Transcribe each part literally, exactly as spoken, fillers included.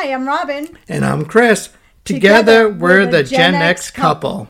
Hi, I'm Robin. And I'm Chris. Together, Together we're, we're the, the Gen, Gen X, X couple.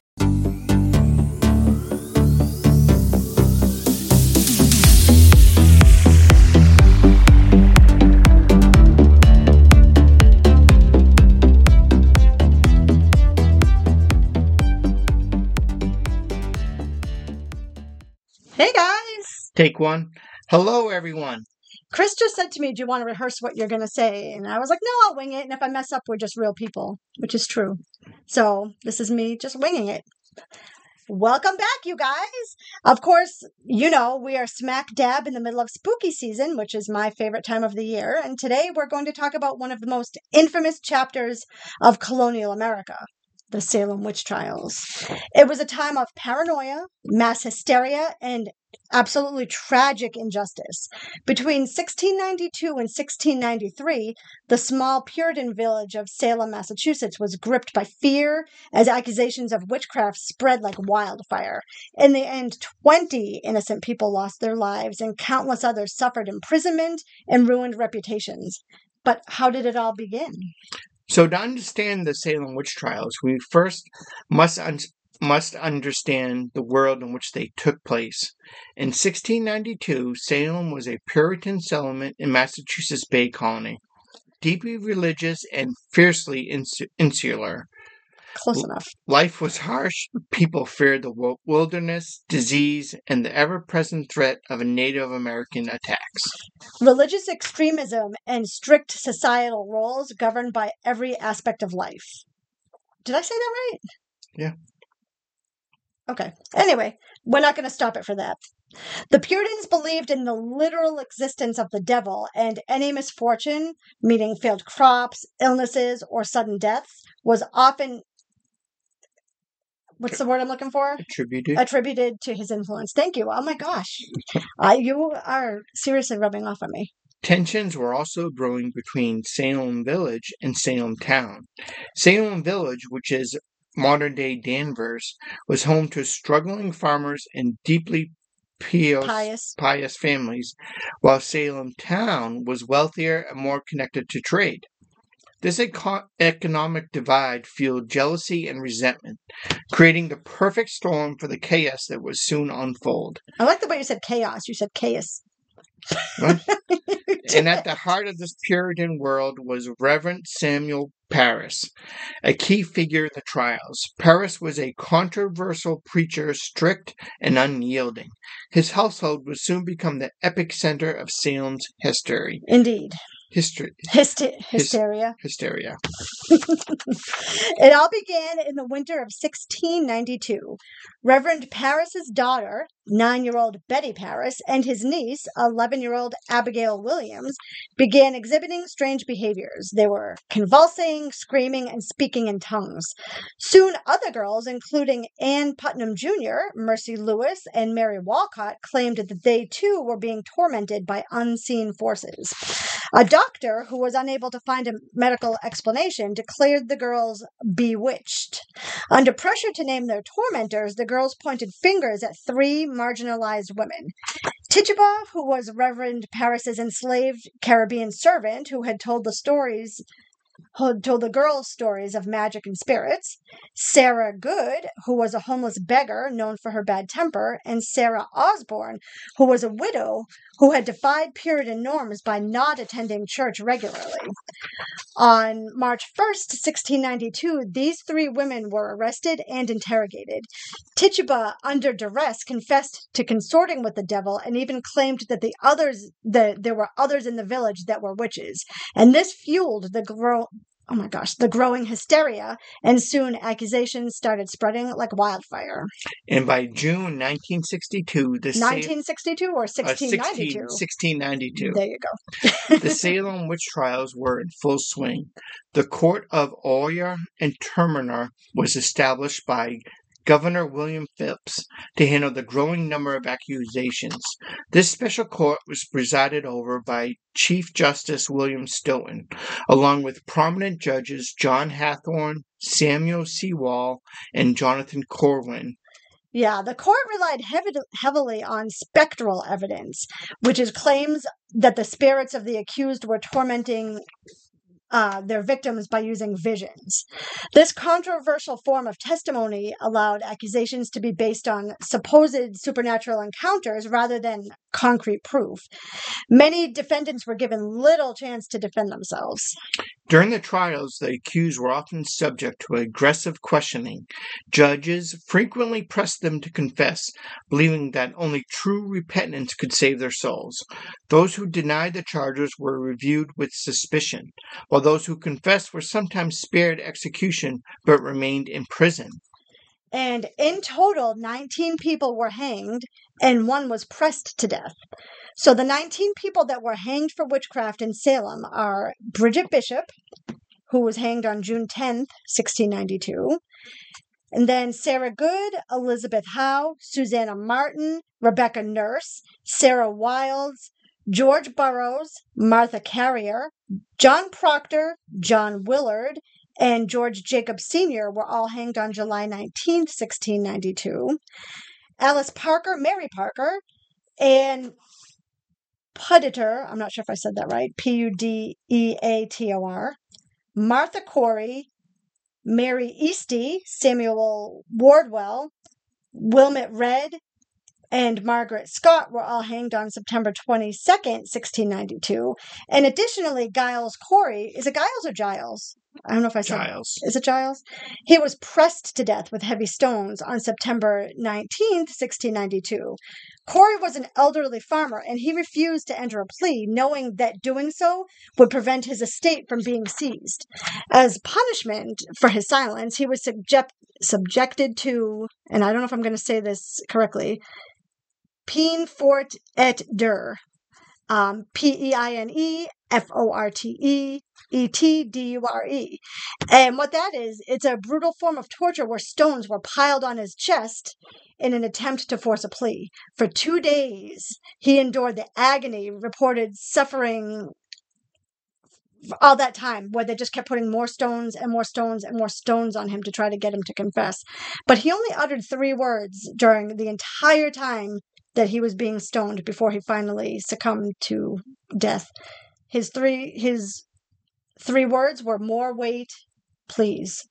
Hey guys. Take one. Hello, everyone. Chris just said to me, do you want to rehearse what you're going to say? And I was like, no, I'll wing it. And if I mess up, we're just real people, which is true. So this is me just winging it. Welcome back, you guys. Of course, you know, we are smack dab in the middle of spooky season, which is my favorite time of the year. And today we're going to talk about one of the most infamous chapters of colonial America, the Salem witch trials. It was a time of paranoia, mass hysteria, and absolutely tragic injustice. Between sixteen ninety-two and sixteen ninety-three, the small Puritan village of Salem, Massachusetts was gripped by fear as accusations of witchcraft spread like wildfire. In the end, twenty innocent people lost their lives and countless others suffered imprisonment and ruined reputations. But how did it all begin? So to understand the Salem witch trials, we first must un- must understand the world in which they took place. In sixteen ninety-two, Salem was a Puritan settlement in Massachusetts Bay Colony, deeply religious and fiercely ins- insular. Close enough. Life was harsh. People feared the wilderness, disease, and the ever-present threat of a Native American attacks. Religious extremism and strict societal roles governed by every aspect of life. Did I say that right? Yeah. Okay. Anyway, we're not going to stop it for that. The Puritans believed in the literal existence of the devil, and any misfortune, meaning failed crops, illnesses, or sudden deaths, was often, what's the word I'm looking for? Attributed. Attributed to his influence. Thank you. Oh my gosh. I, you are seriously rubbing off on me. Tensions were also growing between Salem Village and Salem Town. Salem Village, which is modern-day Danvers, was home to struggling farmers and deeply pious, pious. pious families, while Salem Town was wealthier and more connected to trade. This eco- economic divide fueled jealousy and resentment, creating the perfect storm for the chaos that would soon unfold. I like the way you said chaos. You said chaos. What? And at the heart of this Puritan world was Reverend Samuel Parris, a key figure in the trials. Parris was a controversial preacher, strict and unyielding. His household would soon become the epic center of Salem's history. Indeed. History. Hyster- hysteria. Hys- hysteria. It all began in the winter of sixteen ninety-two. Reverend Parris's daughter, nine-year-old Betty Parris, and his niece, eleven-year-old Abigail Williams, began exhibiting strange behaviors. They were convulsing, screaming, and speaking in tongues. Soon, other girls, including Ann Putnam Junior, Mercy Lewis, and Mary Walcott, claimed that they too were being tormented by unseen forces. A doctor who was unable to find a medical explanation declared the girls bewitched. Under pressure to name their tormentors, the girls pointed fingers at three marginalized women. Tituba, who was Reverend Parris's enslaved Caribbean servant who had told the stories who told the girls stories of magic and spirits, Sarah Good, who was a homeless beggar known for her bad temper, and Sarah Osborne, who was a widow who had defied Puritan norms by not attending church regularly. On March first, sixteen ninety-two, these three women were arrested and interrogated. Tituba, under duress, confessed to consorting with the devil and even claimed that the others that there were others in the village that were witches. And this fueled the grow oh my gosh, the growing hysteria, and soon accusations started spreading like wildfire. And by June nineteen sixty-two, the nineteen sixty-two or sixteen ninety-two? Uh, sixteen ninety-two. There you go. The Salem witch trials were in full swing. The court of Oyer and Terminer was established by Governor William Phips to handle the growing number of accusations. This special court was presided over by Chief Justice William Stoughton, along with prominent judges John Hathorne, Samuel C. Wall, and Jonathan Corwin. Yeah, the court relied heavy, heavily on spectral evidence, which is claims that the spirits of the accused were tormenting uh, their victims by using visions. This controversial form of testimony allowed accusations to be based on supposed supernatural encounters rather than concrete proof. Many defendants were given little chance to defend themselves. During the trials, the accused were often subject to aggressive questioning. Judges frequently pressed them to confess, believing that only true repentance could save their souls. Those who denied the charges were reviewed with suspicion, while those who confessed were sometimes spared execution but remained in prison. And in total, nineteen people were hanged and one was pressed to death. So the nineteen people that were hanged for witchcraft in Salem are Bridget Bishop, who was hanged on June tenth, sixteen ninety-two. And then Sarah Good, Elizabeth Howe, Susanna Martin, Rebecca Nurse, Sarah Wilds, George Burroughs, Martha Carrier, John Proctor, John Willard, and George Jacob Senior were all hanged on July nineteenth, sixteen ninety-two. Alice Parker, Mary Parker, and Pudeator, I'm not sure if I said that right, P U D E A T O R, Martha Corey, Mary Easty, Samuel Wardwell, Wilmot Red, and Margaret Scott were all hanged on September twenty-second, sixteen ninety-two. And additionally, Giles Corey, is it Giles or Giles? I don't know if I said Giles. Is it Giles? He was pressed to death with heavy stones on September nineteenth, sixteen ninety-two. Corey was an elderly farmer, and he refused to enter a plea, knowing that doing so would prevent his estate from being seized. As punishment for his silence, he was subject, subjected to, and I don't know if I'm going to say this correctly, Peine Fort et Dur, um, P E I N E F O R T E E T D U R E. And what that is, it's a brutal form of torture where stones were piled on his chest in an attempt to force a plea. For two days, he endured the agony, reported suffering all that time, where they just kept putting more stones and more stones and more stones on him to try to get him to confess. But he only uttered three words during the entire time that he was being stoned before he finally succumbed to death. His three his three words were, "More weight, please."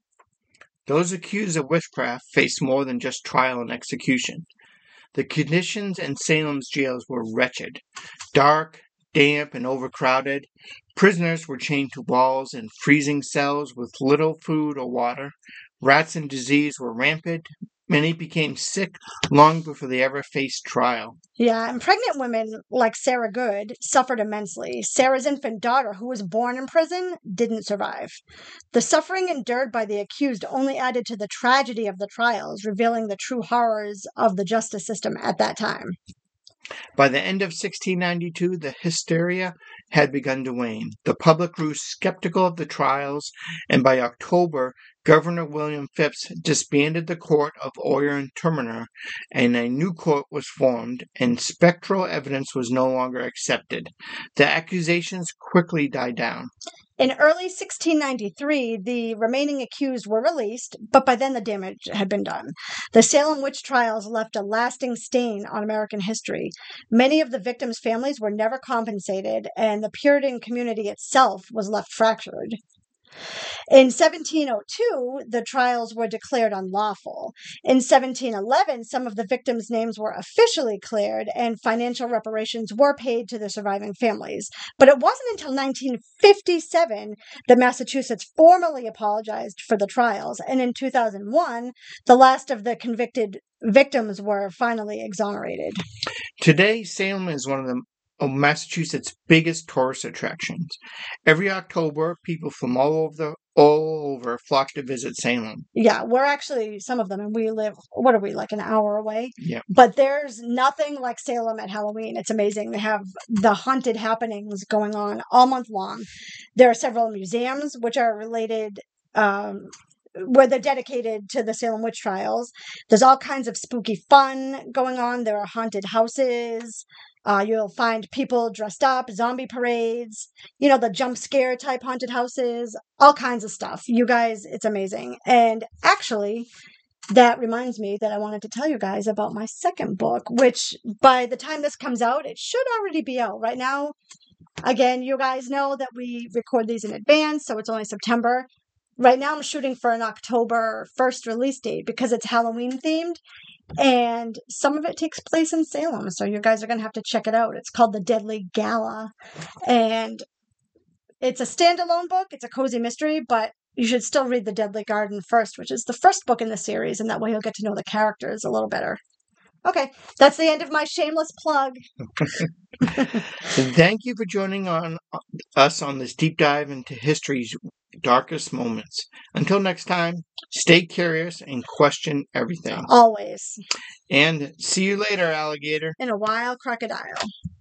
Those accused of witchcraft faced more than just trial and execution. The conditions in Salem's jails were wretched. Dark, damp, and overcrowded. Prisoners were chained to walls in freezing cells with little food or water. Rats and disease were rampant. Many became sick long before they ever faced trial. Yeah, and pregnant women like Sarah Good suffered immensely. Sarah's infant daughter, who was born in prison, didn't survive. The suffering endured by the accused only added to the tragedy of the trials, revealing the true horrors of the justice system at that time. By the end of sixteen ninety-two, the hysteria had begun to wane. The public grew skeptical of the trials, and by October, Governor William Phips disbanded the court of Oyer and Terminer, and a new court was formed, and spectral evidence was no longer accepted. The accusations quickly died down. In early sixteen ninety-three, the remaining accused were released, but by then the damage had been done. The Salem witch trials left a lasting stain on American history. Many of the victims' families were never compensated, and the Puritan community itself was left fractured. In seventeen oh two, the trials were declared unlawful. In seventeen eleven, some of the victims' names were officially cleared and financial reparations were paid to the surviving families. But it wasn't until nineteen fifty-seven that Massachusetts formally apologized for the trials, and in two thousand one, the last of the convicted victims were finally exonerated. Today, Salem is one of the of Massachusetts' biggest tourist attractions. Every October, people from all over the, all over flock to visit Salem. Yeah, we're actually some of them, and we live. What are we, like an hour away? Yeah. But there's nothing like Salem at Halloween. It's amazing. They have the haunted happenings going on all month long. There are several museums which are related. Um, where they're dedicated to the Salem witch trials. There's all kinds of spooky fun going on. There are haunted houses. Uh, you'll find people dressed up, zombie parades, you know, the jump scare type haunted houses, all kinds of stuff. You guys, it's amazing. And actually, that reminds me that I wanted to tell you guys about my second book, which by the time this comes out, it should already be out. Right now, Again, you guys know that we record these in advance, so it's only September. Right now, I'm shooting for an October first release date because it's Halloween themed, and some of it takes place in Salem, so you guys are going to have to check it out. It's called The Deadly Gala, and it's a standalone book. It's a cozy mystery, but you should still read The Deadly Garden first, which is the first book in the series, and that way you'll get to know the characters a little better. Okay, that's the end of my shameless plug. Thank you for joining on us on this deep dive into history's darkest moments. Until next time, stay curious and question everything. Always. And see you later, alligator. And a wild crocodile.